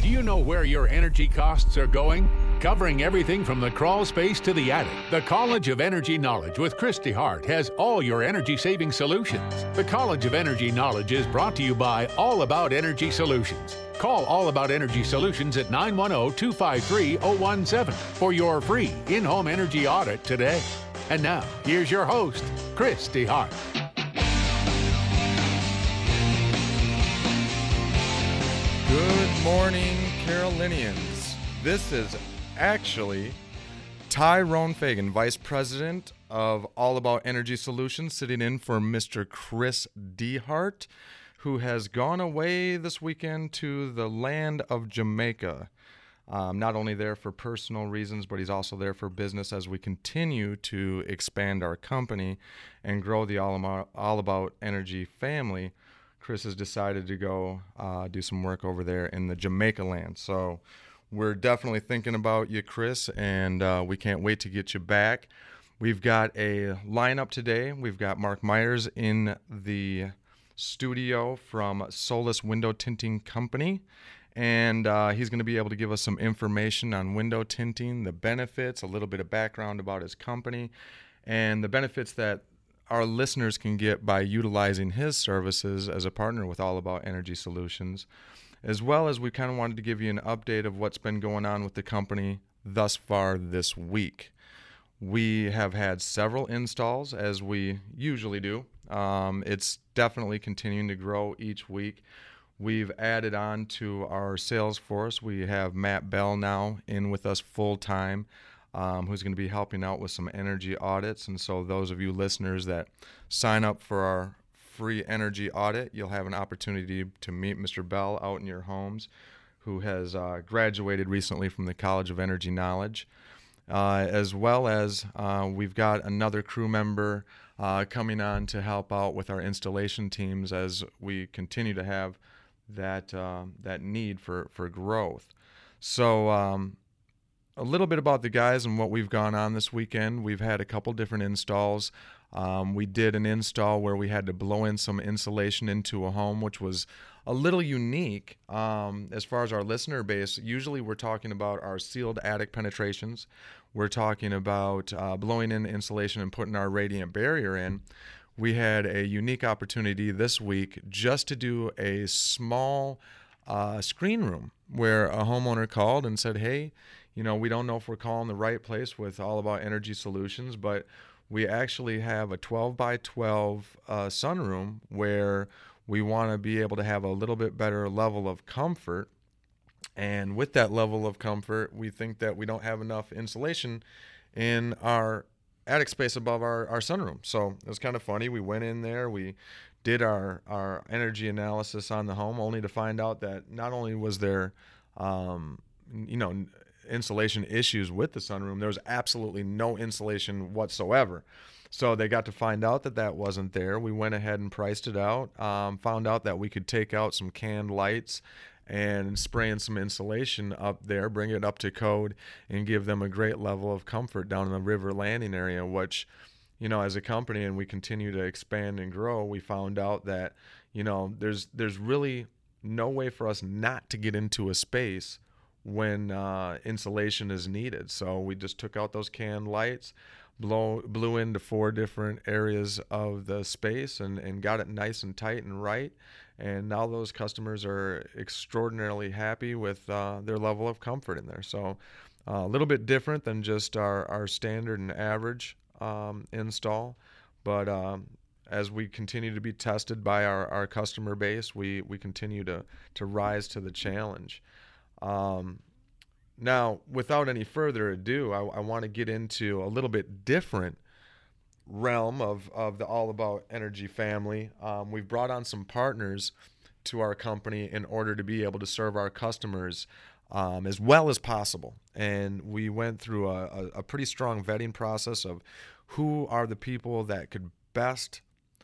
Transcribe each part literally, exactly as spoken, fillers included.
Do you know where your energy costs are going? Covering everything from the crawl space to the attic, the College of Energy Knowledge with Christy Hart has all your energy-saving solutions. The College of Energy Knowledge is brought to you by All About Energy Solutions. Call All About Energy Solutions at nine one zero, two five three, zero one seven for your free in-home energy audit today. And now, here's your host, Christy Hart. Good morning, Carolinians. This is actually Tyrone Fagan, Vice President of All About Energy Solutions, sitting in for Mister Chris DeHart, who has gone away this weekend to the land of Jamaica. Um, not only there for personal reasons, but he's also there for business as we continue to expand our company and grow the All About, All About Energy family. Chris has decided to go uh, do some work over there in the Jamaica land. So we're definitely thinking about you, Chris, and uh, we can't wait to get you back. We've got a lineup today. We've got Mark Myers in the studio from Solus Window Tinting Company, and uh, he's going to be able to give us some information on window tinting, the benefits, a little bit of background about his company, and the benefits that our listeners can get by utilizing his services as a partner with All About Energy Solutions, as well as we kind of wanted to give you an update of what's been going on with the company thus far this week. We have had several installs, as we usually do. Um, it's definitely continuing to grow each week. We've added on to our sales force. We have Matt Bell now in with us full time. Um, who's going to be helping out with some energy audits. And so those of you listeners that sign up for our free energy audit, you'll have an opportunity to meet Mister Bell out in your homes, who has uh, graduated recently from the College of Energy Knowledge. Uh, as well as uh, we've got another crew member uh, coming on to help out with our installation teams as we continue to have that uh, that need for, for growth. So um, a little bit about the guys and what we've gone on this weekend. We've had a couple different installs. Um, we did an install where we had to blow in some insulation into a home, which was a little unique um, as far as our listener base. Usually we're talking about our sealed attic penetrations. We're talking about uh, blowing in insulation and putting our radiant barrier in. We had a unique opportunity this week just to do a small uh, screen room where a homeowner called and said, hey, you know, we don't know if we're calling the right place with All About Energy Solutions, but we actually have a twelve by twelve uh, sunroom where we want to be able to have a little bit better level of comfort. And with that level of comfort, we think that we don't have enough insulation in our attic space above our, our sunroom. So it was kind of funny. We went in there, we did our, our energy analysis on the home, only to find out that not only was there, um, you know, insulation issues with the sunroom, there was absolutely no insulation whatsoever. So they got to find out that that wasn't there. We went ahead and priced it out, um, found out that we could take out some canned lights and spray in some insulation up there, bring it up to code, and give them a great level of comfort down in the river landing area, which, you know, as a company, and we continue to expand and grow, we found out that, you know, there's there's really no way for us not to get into a space when uh, insulation is needed. So we just took out those canned lights, blow, blew into four different areas of the space and, and got it nice and tight and right. And now those customers are extraordinarily happy with uh, their level of comfort in there. So uh, a little bit different than just our, our standard and average um, install. But um, as we continue to be tested by our, our customer base, we, we continue to, to rise to the challenge. Um, now, without any further ado, I, I want to get into a little bit different realm of, of the All About Energy family. Um, we've brought on some partners to our company in order to be able to serve our customers um, as well as possible. And we went through a, a, a pretty strong vetting process of who are the people that could best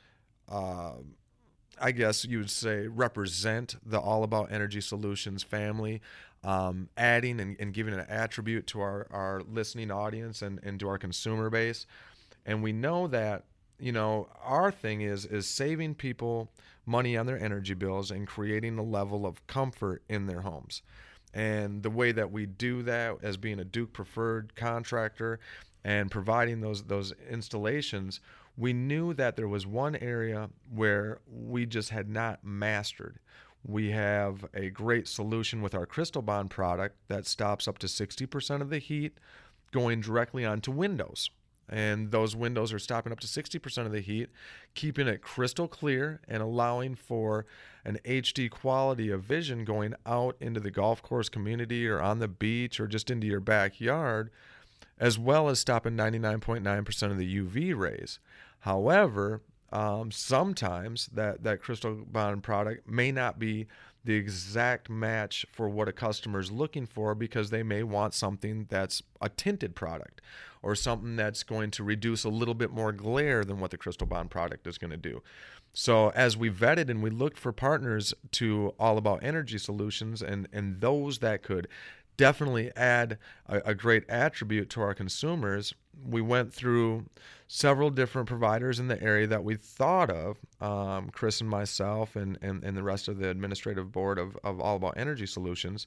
uh, I guess you would say, represent the All About Energy Solutions family, um, adding and, and giving an attribute to our, our listening audience and, and to our consumer base. And we know that, you know, our thing is is saving people money on their energy bills and creating a level of comfort in their homes. And the way that we do that as being a Duke preferred contractor and providing those those installations, we knew that there was one area where we just had not mastered. We have a great solution with our Crystal Bond product that stops up to sixty percent of the heat going directly onto windows. And those windows are stopping up to sixty percent of the heat, keeping it crystal clear and allowing for an H D quality of vision going out into the golf course community or on the beach or just into your backyard, as well as stopping ninety-nine point nine percent of the U V rays. However, um, sometimes that, that Crystal Bond product may not be the exact match for what a customer is looking for, because they may want something that's a tinted product or something that's going to reduce a little bit more glare than what the Crystal Bond product is going to do. So as we vetted and we looked for partners to All About Energy Solutions and, and those that could definitely add a, a great attribute to our consumers, we went through several different providers in the area that we thought of, um, Chris and myself and, and, and the rest of the administrative board of, of All About Energy Solutions.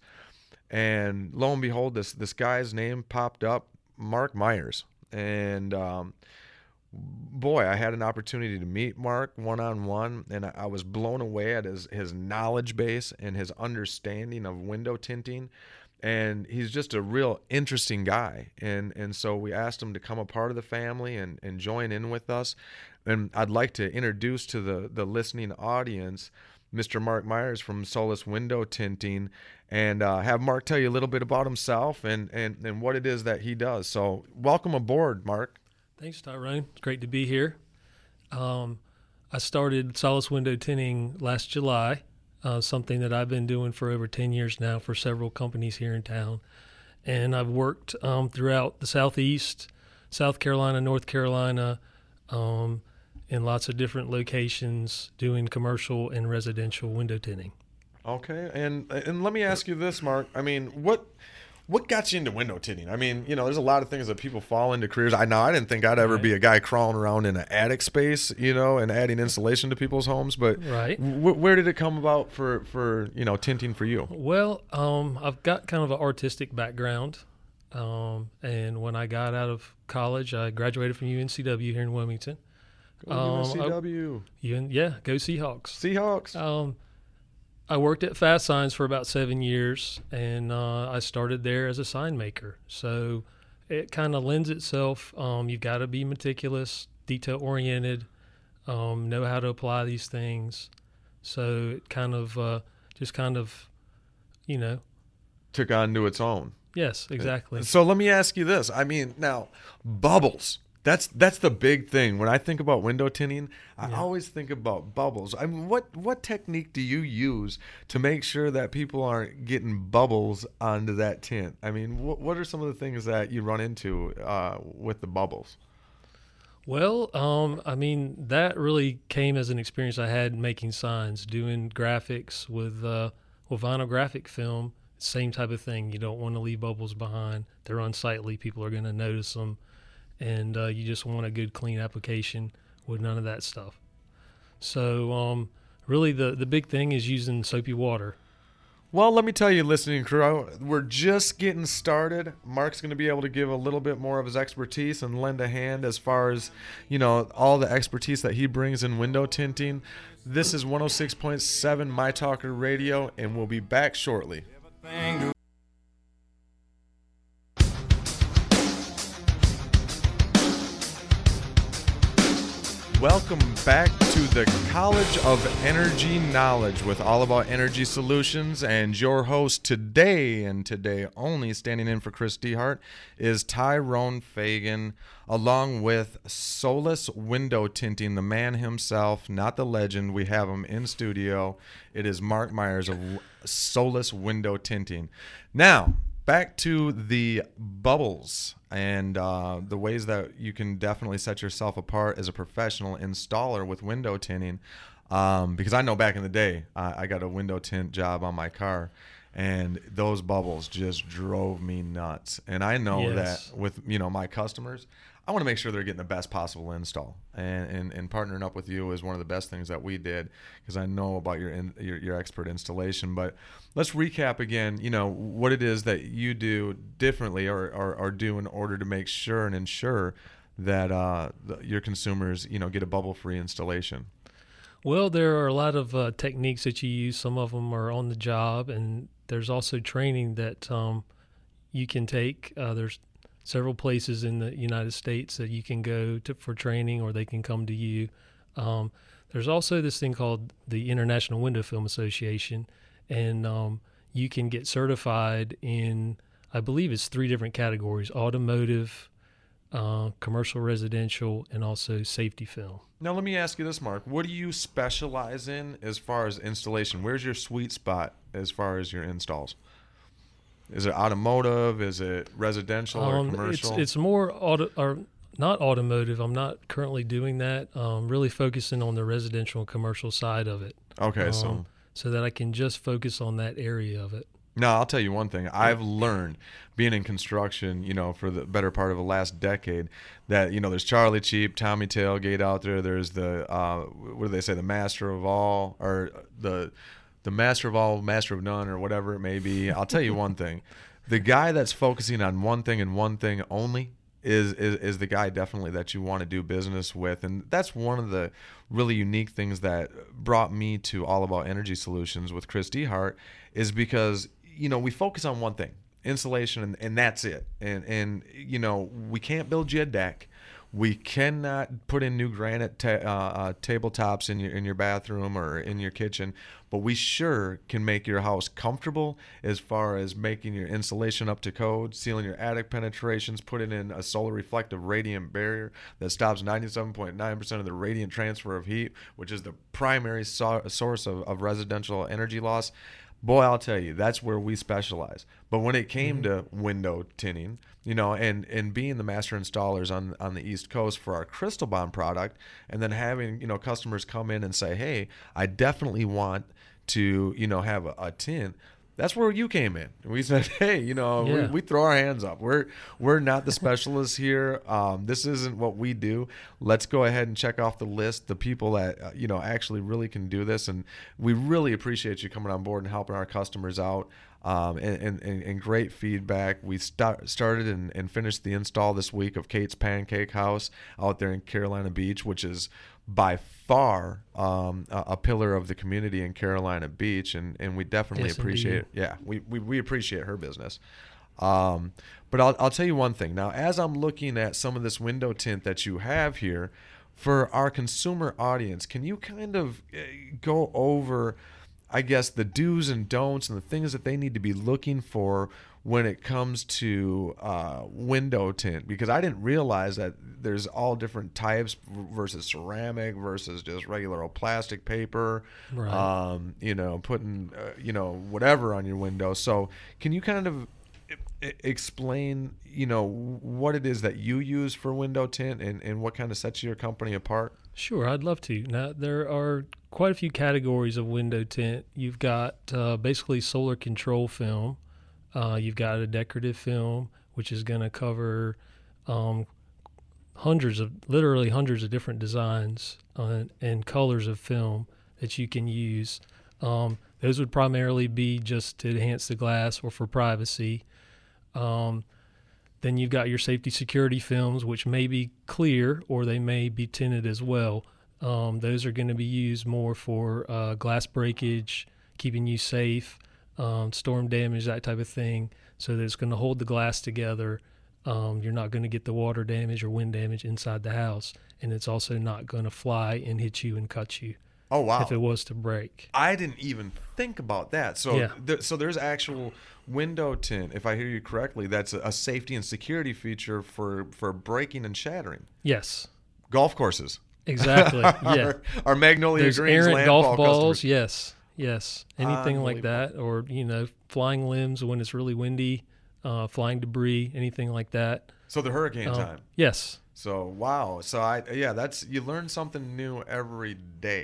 And lo and behold, this, this guy's name popped up, Mark Myers. And um, boy, I had an opportunity to meet Mark one-on-one, and I was blown away at his, his knowledge base and his understanding of window tinting. And he's just a real interesting guy. And and so we asked him to come a part of the family and, and join in with us. And I'd like to introduce to the, the listening audience Mister Mark Myers from Solus Window Tinting, and uh, have Mark tell you a little bit about himself and, and, and what it is that he does. So welcome aboard, Mark. Thanks, Tyrone. It's great to be here. Um, I started Solus Window Tinting last July. Uh, something that I've been doing for over ten years now for several companies here in town. And I've worked um, throughout the Southeast, South Carolina, North Carolina, um, in lots of different locations doing commercial and residential window tinting. Okay. And and let me ask you this, Mark. I mean, what what got you into window tinting? I mean, you know, there's a lot of things that people fall into careers. I know I didn't think I'd ever right. be a guy crawling around in an attic space, you know, and adding insulation to people's homes. But right. w- where did it come about for, for, you know, tinting for you? Well, um, I've got kind of an artistic background. Um, and when I got out of college, I graduated from U N C W here in Wilmington. Go um, U N C W. I, yeah, go Seahawks. Seahawks. Um, I worked at Fast Signs for about seven years, and uh, I started there as a sign maker. So it kind of lends itself. Um, you've got to be meticulous, detail-oriented, um, know how to apply these things. So it kind of uh, just kind of, you know. Took on to its own. Yes, exactly. So let me ask you this. I mean, now, bubbles. That's that's the big thing. When I think about window tinting, I yeah. always think about bubbles. I mean, what, what technique do you use to make sure that people aren't getting bubbles onto that tint? I mean, what, what are some of the things that you run into uh, with the bubbles? Well, um, I mean, that really came as an experience I had making signs, doing graphics with, uh, with vinyl graphic film. Same type of thing. You don't want to leave bubbles behind. They're unsightly. People are going to notice them. And uh, you just want a good, clean application with none of that stuff. So um, really the, the big thing is using soapy water. Well, let me tell you, listening crew, we're just getting started. Mark's going to be able to give a little bit more of his expertise and lend a hand as far as, you know, all the expertise that he brings in window tinting. This is one oh six point seven My Talker Radio, and we'll be back shortly. Welcome back to the College of Energy Knowledge with All About Energy Solutions, and your host today, and today only, standing in for Chris DeHart, is Tyrone Fagan, along with Solus Window Tinting, the man himself, not the legend. We have him in studio. It is Mark Myers of Solus Window Tinting. Now, back to the bubbles and uh, the ways that you can definitely set yourself apart as a professional installer with window tinting. Um, because I know back in the day, I, I got a window tint job on my car, and those bubbles just drove me nuts. And I know yes. that with, you know, my customers, I want to make sure they're getting the best possible install, and, and, and partnering up with you is one of the best things that we did, because I know about your, in, your your expert installation. But let's recap again, you know, what it is that you do differently or, or, or do in order to make sure and ensure that uh, the, your consumers, you know, get a bubble-free installation. Well, there are a lot of uh, techniques that you use. Some of them are on the job, and there's also training that um, you can take. Uh, there's several places in the United States that you can go to for training, or they can come to you. Um, there's also this thing called the International Window Film Association, and um, you can get certified in, I believe it's three different categories: automotive, uh, commercial residential, and also safety film. Now, let me ask you this, Mark. What do you specialize in as far as installation? Where's your sweet spot as far as your installs? Is it automotive? Is it residential Um, or commercial? It's, it's more auto, or not automotive. I'm not currently doing that. Um, really focusing on the residential and commercial side of it. Okay, um, so so that I can just focus on that area of it. now I'll tell you one thing. I've learned being in construction, you know, for the better part of the last decade, that, you know, there's Charlie Cheap, Tommy Tailgate out there. There's the uh, what do they say, the master of all, or the the master of all, master of none, or whatever it may be. I'll tell you one thing. The guy that's focusing on one thing and one thing only is, is is the guy definitely that you want to do business with. And that's one of the really unique things that brought me to All About Energy Solutions with Chris DeHart, is because, you know, we focus on one thing, insulation, and, and that's it. And, and, you know, we can't build you a deck. We cannot put in new granite ta- uh, uh, tabletops in your in your bathroom or in your kitchen, but we sure can make your house comfortable as far as making your insulation up to code, sealing your attic penetrations, putting in a solar reflective radiant barrier that stops ninety-seven point nine percent of the radiant transfer of heat, which is the primary so- source of, of residential energy loss. Boy, I'll tell you, that's where we specialize. But when it came mm-hmm. to window tinting, you know, and, and being the master installers on on the East Coast for our Crystal Bond product, and then having, you know, customers come in and say, hey, I definitely want to, you know, have a, a tint. That's where you came in. We said, hey, you know, yeah. we, we throw our hands up. We're we're not the specialists here. Um, this isn't what we do. Let's go ahead and check off the list the people that, uh, you know, actually really can do this. And we really appreciate you coming on board and helping our customers out. Um, and, and, and great feedback. We start, started and, and finished the install this week of Kate's Pancake House out there in Carolina Beach, which is by far um, a, a pillar of the community in Carolina Beach, and, and we definitely yes, appreciate indeed. it. Yeah, we, we, we appreciate her business. Um, but I'll, I'll tell you one thing. Now, as I'm looking at some of this window tint that you have here, for our consumer audience, can you kind of go over, I guess, the do's and don'ts and the things that they need to be looking for when it comes to uh, window tint? Because I didn't realize that there's all different types versus ceramic versus just regular old plastic paper, right. um, you know, putting, uh, you know, whatever on your window. So can you kind of explain, you know, what it is that you use for window tint and, and what kind of sets your company apart? Sure, I'd love to. Now, there are quite a few categories of window tint. You've got uh, basically solar control film. Uh, you've got a decorative film, which is going to cover um, hundreds of, literally hundreds of different designs uh, and colors of film that you can use. Um, those would primarily be just to enhance the glass or for privacy. Um, then you've got your safety security films, which may be clear or they may be tinted as well. Um, those are going to be used more for uh, glass breakage, keeping you safe, um, storm damage, that type of thing, so that it's going to hold the glass together. Um, you're not going to get the water damage or wind damage inside the house, and it's also not going to fly and hit you and cut you. Oh, wow. If it was to break. I didn't even think about that. So, yeah. th- so there's actual window tint, if I hear you correctly, that's a, a safety and security feature for, for breaking and shattering. Yes. Golf courses. Exactly. Yeah. our, our Magnolia There's Greens errant golf balls. Customers. Yes. Yes. Anything like that, or, you know, flying limbs when it's really windy, uh, flying debris, anything like that. So the hurricane um, time. Yes. So, wow. So, I yeah, that's, you learn something new every day.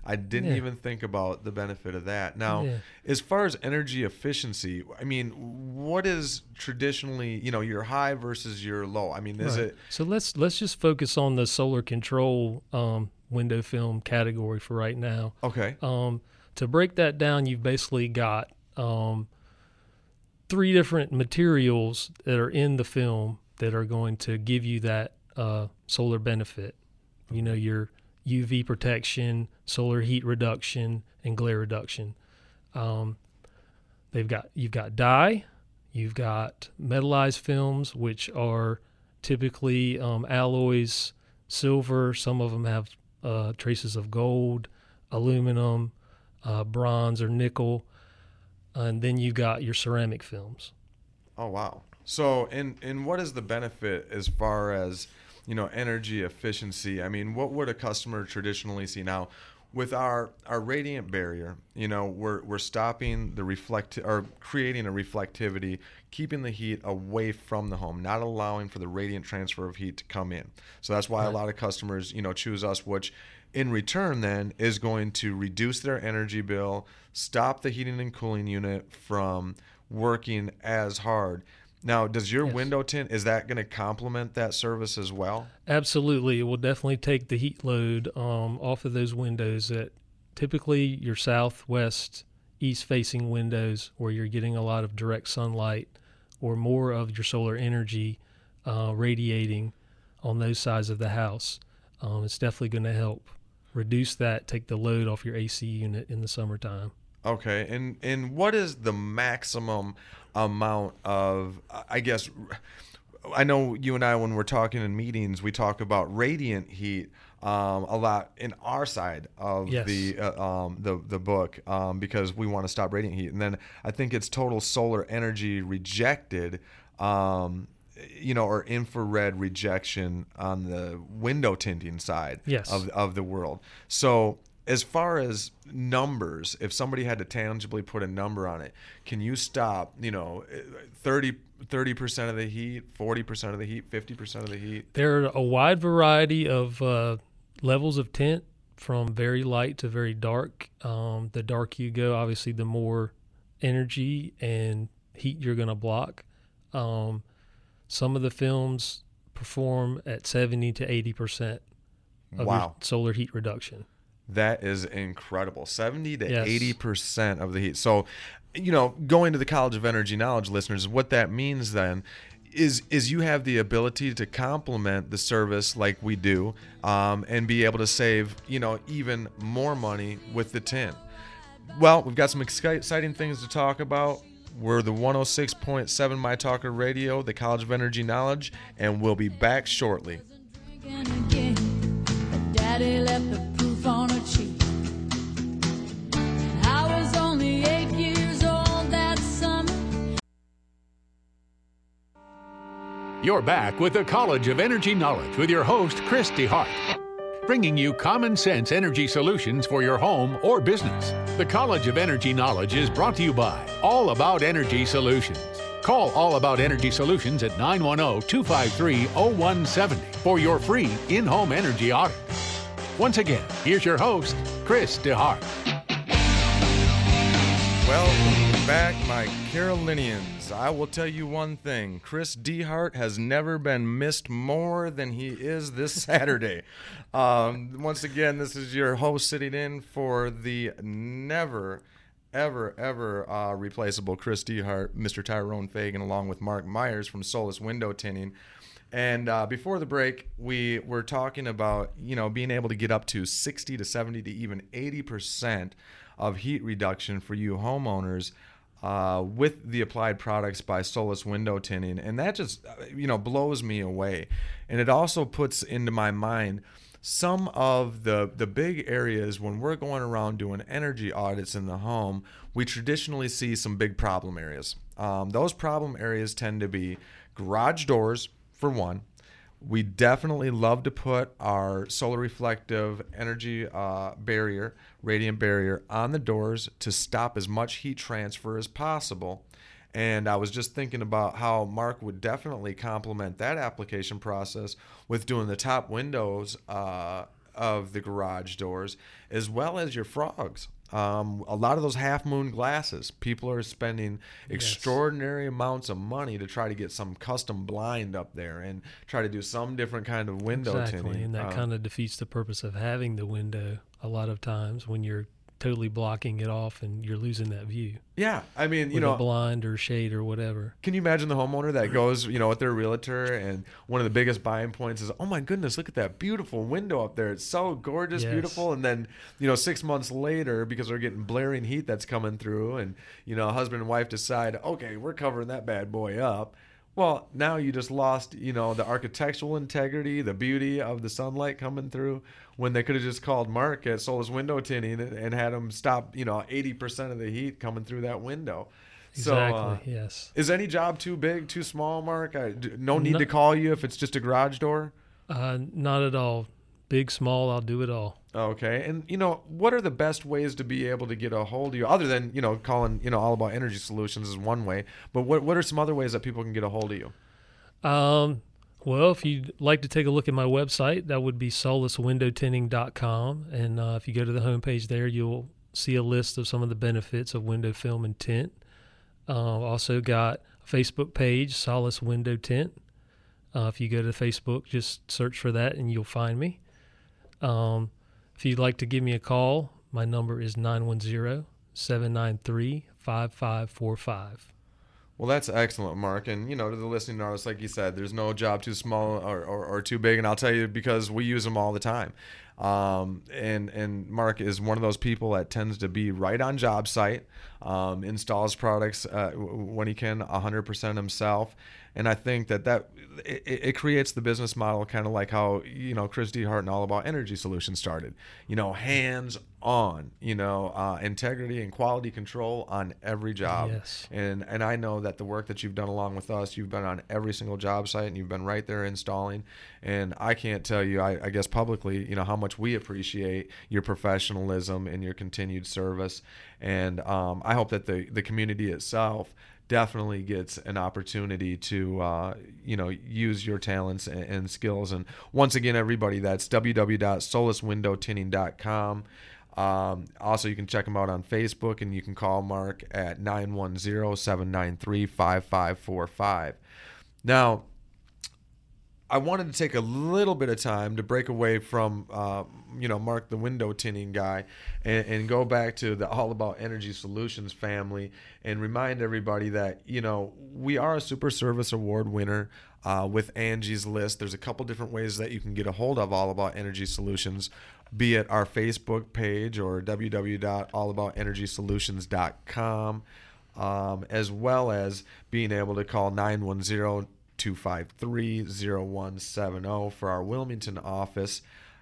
I didn't Yeah. even think about the benefit of that. Now, Yeah. as far as energy efficiency, I mean, what is traditionally, you know, your high versus your low? I mean, is Right. it So let's let's just focus on the solar control um, window film category for right now. okay? Um, to break that down, you've basically got um, three different materials that are in the film that are going to give you that uh, solar benefit. You know, your U V protection, solar heat reduction, and glare reduction. Um, they've got you've got dye, you've got metallized films, which are typically um, alloys, silver. Some of them have uh, traces of gold, aluminum, uh, bronze, or nickel. And then you got your ceramic films. Oh wow. So, and and what is the benefit as far as, you know, energy efficiency? I mean, what would a customer traditionally see now? With our, our radiant barrier, you know, we're we're stopping the reflect or creating a reflectivity, keeping the heat away from the home, not allowing for the radiant transfer of heat to come in. So that's why Right. a lot of customers, you know, choose us, which in return then is going to reduce their energy bill, stop the heating and cooling unit from working as hard. Now, does your Yes. window tint, is that going to complement that service as well? Absolutely. It will definitely take the heat load um, off of those windows that typically your southwest, east facing windows where you're getting a lot of direct sunlight or more of your solar energy uh, radiating on those sides of the house. Um, it's definitely going to help reduce that, take the load off your A C unit in the summertime. Okay, and and what is the maximum amount of, I guess, I know you and I, when we're talking in meetings, we talk about radiant heat um, a lot in our side of Yes. the uh, um, the the book um, because we want to stop radiant heat, and then I think it's total solar energy rejected. Um, you know, or infrared rejection on the window tinting side Yes. of of the world. So as far as numbers, if somebody had to tangibly put a number on it, can you stop, you know, thirty percent of the heat, forty percent of the heat, fifty percent of the heat? There are a wide variety of uh, levels of tint from very light to very dark. Um, the dark you go, obviously, the more energy and heat you're going to block. Um, some of the films perform at seventy to eighty percent of Wow. your solar heat reduction. That is incredible. seventy to Yes. eighty percent of the heat. So, you know, going to the College of Energy Knowledge, listeners, what that means then is is you have the ability to complement the service like we do um, and be able to save, you know, even more money with the tint. Well, we've got some exci- exciting things to talk about. We're the one oh six point seven My Talker Radio, the College of Energy Knowledge, and we'll be back shortly. Drinking again, but Daddy left the proof on her cheek. I was only eight years old that summer. You're back with the College of Energy Knowledge with your host, Chris DeHart, bringing you common sense energy solutions for your home or business. The College of Energy Knowledge is brought to you by All About Energy Solutions. Call All About Energy Solutions at nine one zero, two five three, zero one seven zero for your free in-home energy audit. Once again, here's your host, Chris DeHart. Welcome back, my Carolinians. I will tell you one thing. Chris DeHart has never been missed more than he is this Saturday. Um, once again, this is your host sitting in for the never, ever, ever uh, replaceable Chris DeHart, Mister Tyrone Fagan, along with Mark Myers from Solus Window Tinting. And uh, before the break, we were talking about, you know, being able to get up to sixty to seventy to even eighty percent of heat reduction for you homeowners uh, with the applied products by Solus Window Tinting. And that just, you know, blows me away. And it also puts into my mind some of the, the big areas when we're going around doing energy audits in the home, we traditionally see some big problem areas. Um, those problem areas tend to be garage doors, for one. We definitely love to put our solar reflective energy uh, barrier, radiant barrier, on the doors to stop as much heat transfer as possible. And I was just thinking about how Mark would definitely complement that application process with doing the top windows uh, of the garage doors, as well as your frogs. Um, a lot of those half moon glasses, people are spending extraordinary yes. amounts of money to try to get some custom blind up there and try to do some different kind of window exactly. tinting. And that um, kind of defeats the purpose of having the window a lot of times when you're totally blocking it off and you're losing that view. Yeah, I mean, you with know, a blind or shade or whatever. Can you imagine the homeowner that goes, you know, with their realtor, and one of the biggest buying points is, oh my goodness, look at that beautiful window up there. It's so gorgeous, yes. beautiful. And then, you know, six months later, because they're getting blaring heat that's coming through, and, you know, husband and wife decide, okay, we're covering that bad boy up. Well, now you just lost, you know, the architectural integrity, the beauty of the sunlight coming through, when they could have just called Mark at Solis Window Tinting and, and had him stop, you know, eighty percent of the heat coming through that window. Exactly, so, uh, yes. Is any job too big, too small, Mark? I, no need no, to call you if it's just a garage door? Uh, not at all. Big, small, I'll do it all. Okay. And, you know, what are the best ways to be able to get a hold of you, other than, you know, calling, you know, All About Energy Solutions is one way, but what what are some other ways that people can get a hold of you? Um, well, if you'd like to take a look at my website, that would be solis window tinting dot com. And uh, if you go to the homepage there, you'll see a list of some of the benefits of window film and tint. Uh, also got a Facebook page, Solis Window Tint. Uh, if you go to Facebook, just search for that and you'll find me. Um, if you'd like to give me a call, my number is nine one zero, seven nine three, five five four five. Well, that's excellent, Mark. And, you know, to the listening audience, like you said, there's no job too small or, or, or too big. And I'll tell you, because we use them all the time. Um, and, and Mark is one of those people that tends to be right on job site, um, installs products uh, when he can, one hundred percent himself. And I think that, that it, it creates the business model kind of like how, you know, Chris DeHart and All About Energy Solutions started. You know, hands on, you know, uh, integrity and quality control on every job. Yes. And and I know that the work that you've done along with us, you've been on every single job site and you've been right there installing. And I can't tell you, I, I guess publicly, you know, how much we appreciate your professionalism and your continued service. And um, I hope that the, the community itself definitely gets an opportunity to, uh, you know, use your talents and, and skills. And once again, everybody, that's w w w dot solis window tinting dot com. Um, also, you can check them out on Facebook, and you can call Mark at nine one zero, seven nine three, five five four five. Now, I wanted to take a little bit of time to break away from, uh, you know, Mark, the window tinting guy, and, and go back to the All About Energy Solutions family and remind everybody that, you know, we are a Super Service Award winner uh, with Angie's List. There's a couple different ways that you can get a hold of All About Energy Solutions, be it our Facebook page or w w w dot all about energy solutions dot com, um, as well as being able to call nine one zero, two five three, zero one seven zero for our Wilmington office,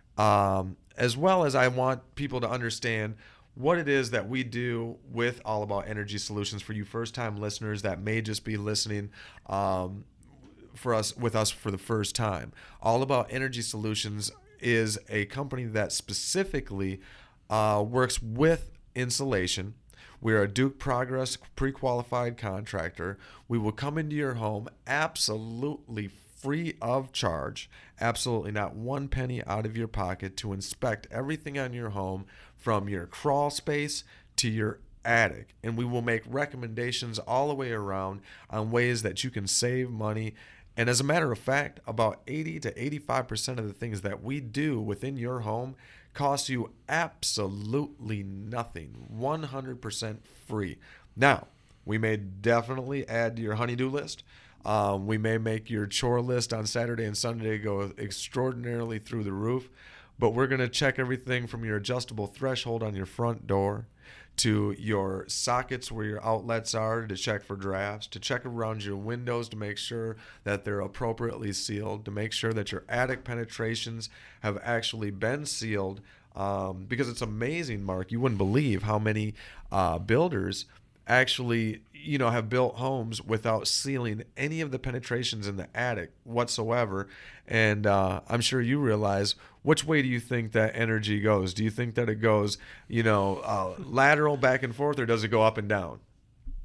um, as well as I want people to understand what it is that we do with All About Energy Solutions for you first-time listeners that may just be listening um, for us with us for the first time. All About Energy Solutions is a company that specifically uh, works with insulation. We're a Duke Progress pre-qualified contractor. We will come into your home absolutely free of charge, absolutely not one penny out of your pocket, to inspect everything on your home from your crawl space to your attic. And we will make recommendations all the way around on ways that you can save money. And as a matter of fact, about eighty to eighty-five percent of the things that we do within your home cost you absolutely nothing, one hundred percent free. Now, we may definitely add to your honey-do list. Um, we may make your chore list on Saturday and Sunday go extraordinarily through the roof, but we're going to check everything from your adjustable threshold on your front door to your sockets where your outlets are to check for drafts, to check around your windows to make sure that they're appropriately sealed, to make sure that your attic penetrations have actually been sealed. Um, because it's amazing, Mark, you wouldn't believe how many uh, builders actually, you know, have built homes without sealing any of the penetrations in the attic whatsoever. And uh, I'm sure you realize, which way do you think that energy goes? Do you think that it goes, you know, uh, lateral back and forth, or does it go up and down?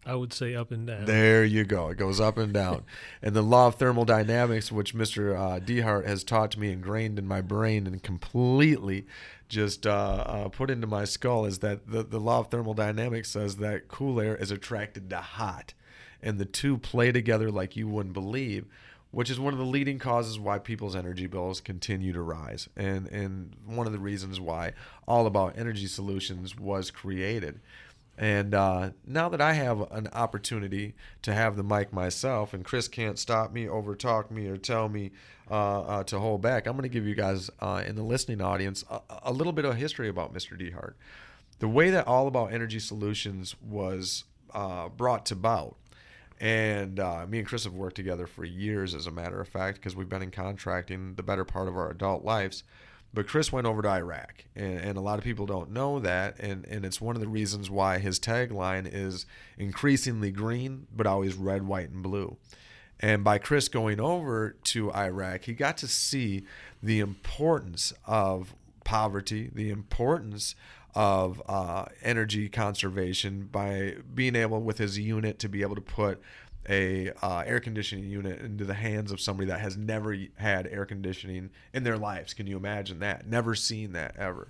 I would say up and down. There you go. It goes up and down. And the law of thermodynamics, which Mister Uh, Dehart has taught me, ingrained in my brain and completely just uh, uh, put into my skull, is that the, the law of thermodynamics says that cool air is attracted to hot. And the two play together like you wouldn't believe, which is one of the leading causes why people's energy bills continue to rise. And, and one of the reasons why All About Energy Solutions was created. And uh, now that I have an opportunity to have the mic myself, and Chris can't stop me, overtalk me, or tell me uh, uh, to hold back, I'm going to give you guys uh, in the listening audience a, a little bit of history about Mister Dehart. The way that All About Energy Solutions was uh, brought to about, and uh, me and Chris have worked together for years, as a matter of fact, because we've been in contracting the better part of our adult lives. But Chris went over to Iraq, and, and a lot of people don't know that, and, and it's one of the reasons why his tagline is increasingly green, but always red, white, and blue. And by Chris going over to Iraq, he got to see the importance of poverty, the importance of uh, energy conservation by being able, with his unit, to be able to put a uh, air conditioning unit into the hands of somebody that has never had air conditioning in their lives. Can you imagine that? Never seen that ever.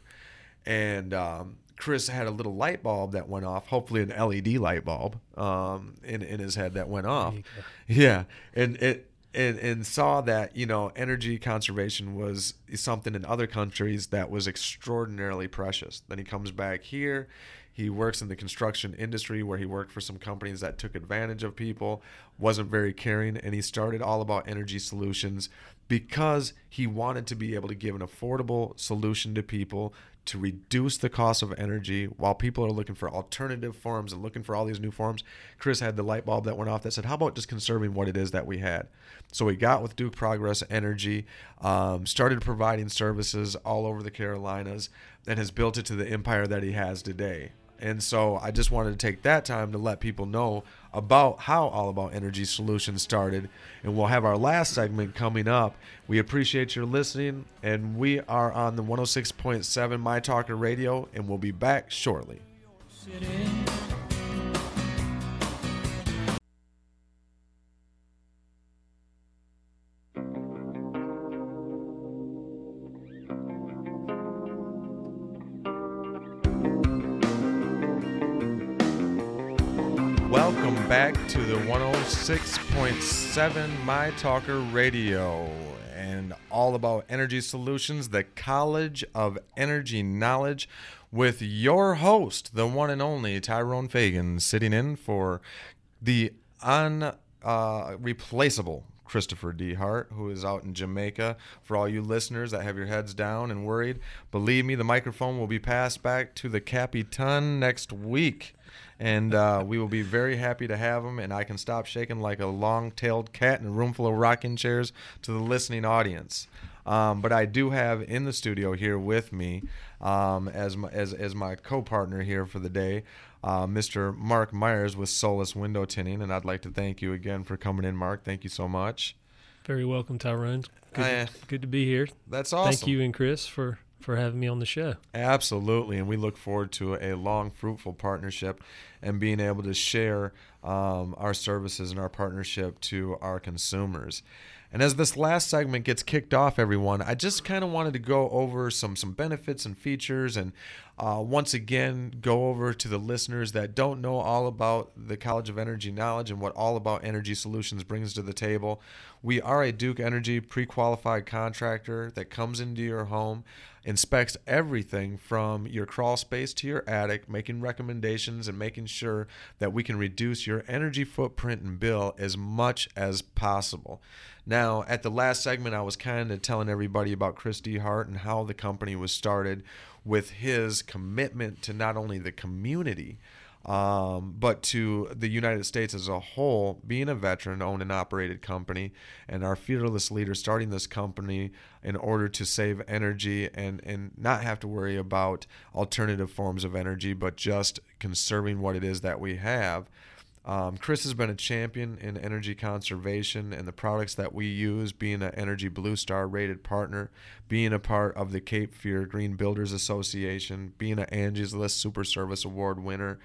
And um, Chris had a little light bulb that went off, hopefully an L E D light bulb um, in in his head that went off. Yeah, and it and and saw that, you know, energy conservation was something in other countries that was extraordinarily precious. Then he comes back here. He works in the construction industry, where he worked for some companies that took advantage of people, wasn't very caring, and he started All About Energy Solutions because he wanted to be able to give an affordable solution to people to reduce the cost of energy while people are looking for alternative forms and looking for all these new forms. Chris had the light bulb that went off that said, how about just conserving what it is that we had? So he got with Duke Progress Energy, um, started providing services all over the Carolinas, and has built it to the empire that he has today. And so I just wanted to take that time to let people know about how All About Energy Solutions started. And we'll have our last segment coming up. We appreciate your listening, and we are on the one oh six point seven My Talker Radio, and we'll be back shortly. Welcome back to the one oh six point seven My Talker Radio and All About Energy Solutions, the College of Energy Knowledge, with your host, the one and only Tyrone Fagan, sitting in for the unreplaceable uh, Christopher Dehart, who is out in Jamaica. For all you listeners that have your heads down and worried, believe me, the microphone will be passed back to the Capitan next week. And uh, we will be very happy to have him, and I can stop shaking like a long-tailed cat in a room full of rocking chairs to the listening audience. Um, but I do have in the studio here with me, um, as my, as as my co-partner here for the day, uh, Mister Mark Myers with Solus Window Tinting, and I'd like to thank you again for coming in, Mark. Thank you so much. Very welcome, Tyrone. Good, I, to, good to be here. That's awesome. Thank you and Chris for, for having me on the show. Absolutely, and we look forward to a long, fruitful partnership and being able to share um, our services and our partnership to our consumers. And as this last segment gets kicked off, everyone, I just kind of wanted to go over some some benefits and features, and uh, once again go over to the listeners that don't know all about the College of Energy Knowledge and what All About Energy Solutions brings to the table. We are a Duke Energy pre-qualified contractor that comes into your home, inspects everything from your crawl space to your attic, making recommendations and making sure that we can reduce your energy footprint and bill as much as possible. Now, at the last segment, I was kind of telling everybody about Chris Dehart and how the company was started, with his commitment to not only the community, um, but to the United States as a whole, being a veteran-owned and operated company, and our fearless leader starting this company in order to save energy and, and not have to worry about alternative forms of energy, but just conserving what it is that we have. Um, Chris has been a champion in energy conservation and the products that we use, being an Energy Blue Star rated partner, being a part of the Cape Fear Green Builders Association, being an Angie's List Super Service Award winner.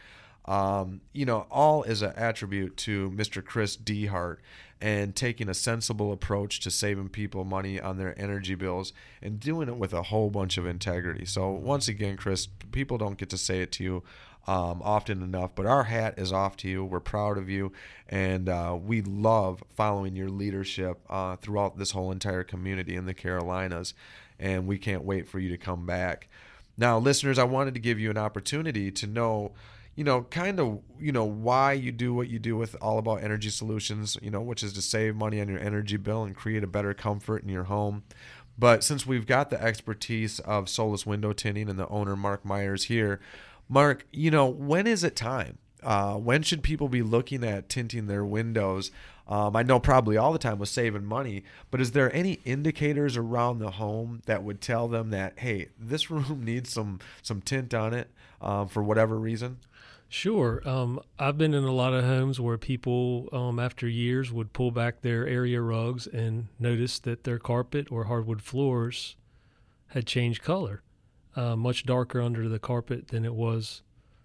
Um, you know, all is an attribute to Mister Chris Dehart and taking a sensible approach to saving people money on their energy bills and doing it with a whole bunch of integrity. So once again, Chris, people don't get to say it to you um, often enough, but our hat is off to you. We're proud of you, and uh, we love following your leadership uh, throughout this whole entire community in the Carolinas, and we can't wait for you to come back. Now, listeners, I wanted to give you an opportunity to know, you know, kind of, you know, why you do what you do with All About Energy Solutions, you know, which is to save money on your energy bill and create a better comfort in your home. But since we've got the expertise of Solus Window Tinting and the owner, Mark Myers, here, Mark, you know, when is it time? Uh, when should people be looking at tinting their windows? Um, I know probably all the time with saving money, but is there any indicators around the home that would tell them that, hey, this room needs some some tint on it um, for whatever reason? Sure. Um, I've been in a lot of homes where people, um, after years, would pull back their area rugs and notice that their carpet or hardwood floors had changed color, uh, much darker under the carpet than it was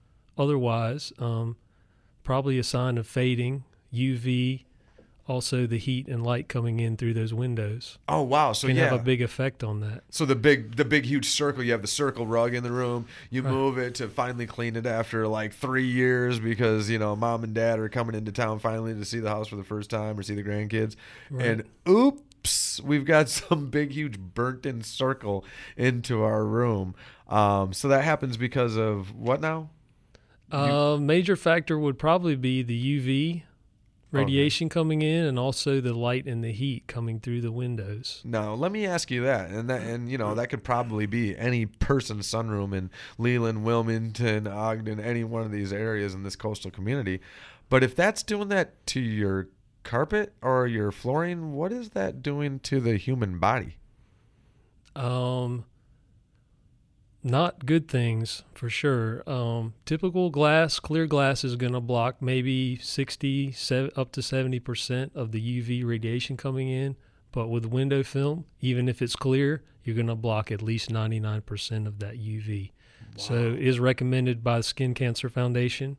otherwise. Um, probably a sign of fading, U V, also the heat and light coming in through those windows. Oh wow! So can yeah, have a big effect on that. So the big, the big, huge circle. You have the circle rug in the room. You Right. move it to finally clean it after like three years because you know mom and dad are coming into town finally to see the house for the first time or see the grandkids. Right. And oops, we've got some big, huge burnt-in circle into our room. Um, so that happens because of what now? Uh, major factor would probably be the U V radiation okay. coming in, and also the light and the heat coming through the windows. Now, let me ask you that, and that, and you know, that could probably be any person's sunroom in Leland, Wilmington, Ogden, any one of these areas in this coastal community. But if that's doing that to your carpet or your flooring, what is that doing to the human body? Um, not good things for sure. Um, typical glass, clear glass is going to block maybe sixty up to seventy percent of the U V radiation coming in. But with window film, even if it's clear, you're going to block at least ninety-nine percent of that U V. Wow. So it is recommended by the Skin Cancer Foundation.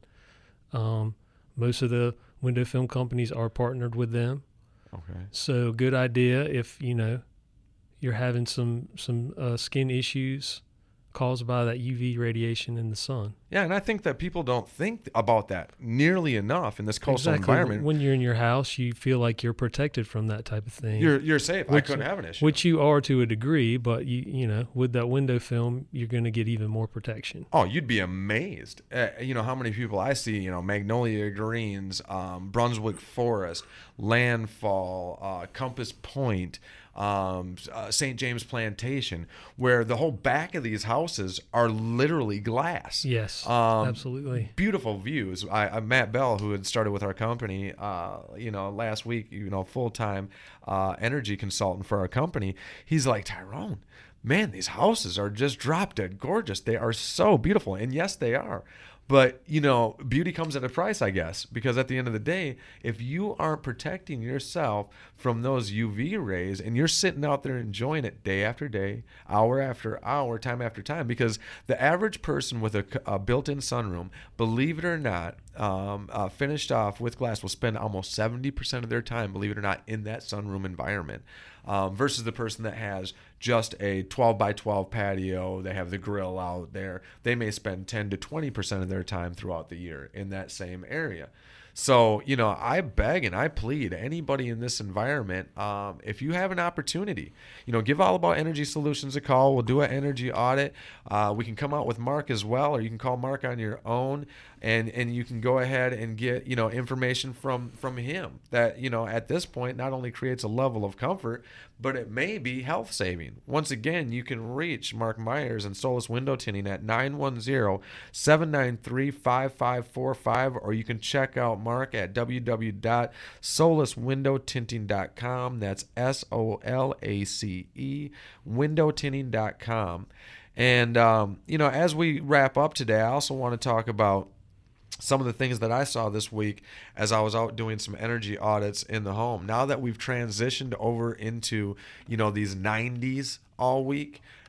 Um, most of the window film companies are partnered with them. Okay. So good idea if, you know, you're having some, some uh, skin issues caused by that U V radiation in the sun. Yeah, and I think that people don't think about that nearly enough in this coastal exactly. environment. When you're in your house, you feel like you're protected from that type of thing. You're you're safe. Which, I couldn't have an issue. Which you are to a degree, but you you know, with that window film, you're going to get even more protection. Oh, you'd be amazed. Uh, you know how many people I see. You know, Magnolia Greens, um, Brunswick Forest, Landfall, uh, Compass Point. Um, uh, Saint James Plantation, where the whole back of these houses are literally glass. Yes, um, absolutely. Beautiful views. I, I Matt Bell, who had started with our company, uh, you know, last week, you know, full time uh, energy consultant for our company. He's like, Tyrone, man, these houses are just drop dead gorgeous. They are so beautiful, and yes, they are. But, you know, beauty comes at a price, I guess, because at the end of the day, if you aren't protecting yourself from those U V rays and you're sitting out there enjoying it day after day, hour after hour, time after time, because the average person with a, a built-in sunroom, believe it or not, um, uh, finished off with glass will spend almost seventy percent of their time, believe it or not, in that sunroom environment. Um, versus the person that has just a twelve by twelve patio, they have the grill out there, they may spend ten to twenty percent of their time throughout the year in that same area. So, you know, I beg and I plead anybody in this environment, um, if you have an opportunity, you know, give All About Energy Solutions a call. We'll do an energy audit. Uh, we can come out with Mark as well, or you can call Mark on your own, and, and you can go ahead and get, you know, information from, from him that, you know, at this point not only creates a level of comfort, but it may be health saving. Once again, you can reach Mark Myers and Solus Window Tinting at nine one zero, seven nine three, five five four five, or you can check out Mark at w w w dot solus window tinting dot com. That's S O L A C E, window tinting dot com. And, um, you know, as we wrap up today, I also want to talk about some of the things that I saw this week as I was out doing some energy audits in the home. Now that we've transitioned over into, you know, these nineties all week,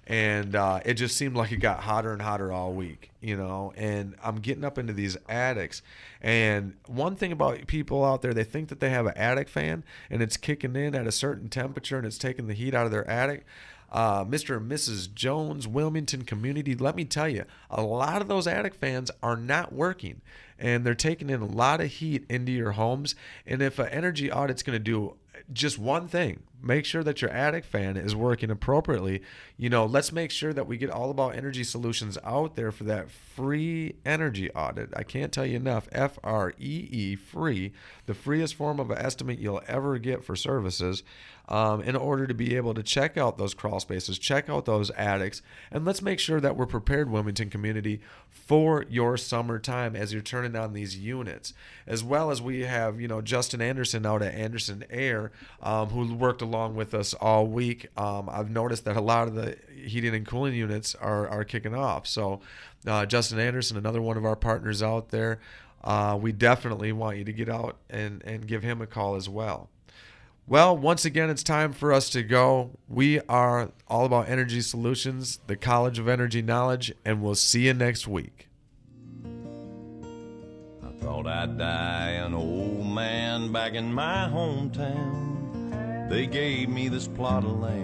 And uh, it just seemed like it got hotter and hotter all week, you know. And I'm getting up into these attics. And one thing about people out there, they think that they have an attic fan and it's kicking in at a certain temperature and it's taking the heat out of their attic. Uh, Mister and Missus Jones, Wilmington community, let me tell you, a lot of those attic fans are not working. And they're taking in a lot of heat into your homes. And if an energy audit's going to do just one thing, make sure that your attic fan is working appropriately. You know, let's make sure that we get All About Energy Solutions out there for that free energy audit. I can't tell you enough. F R E E, free, the freest form of an estimate you'll ever get for services, um, in order to be able to check out those crawl spaces, check out those attics, and let's make sure that we're prepared, Wilmington community, for your summertime as you're turning on these units. As well as we have, you know, Justin Anderson out at Anderson Air, um, who worked along with us all week. Um, I've noticed that a lot of the heating and cooling units are, are kicking off. So uh, Justin Anderson, another one of our partners out there, uh, we definitely want you to get out and, and give him a call as well. Well, once again, it's time for us to go. We are All About Energy Solutions, the College of Energy Knowledge, and we'll see you next week. I thought I'd die an old man back in my hometown. They gave me this plot of land.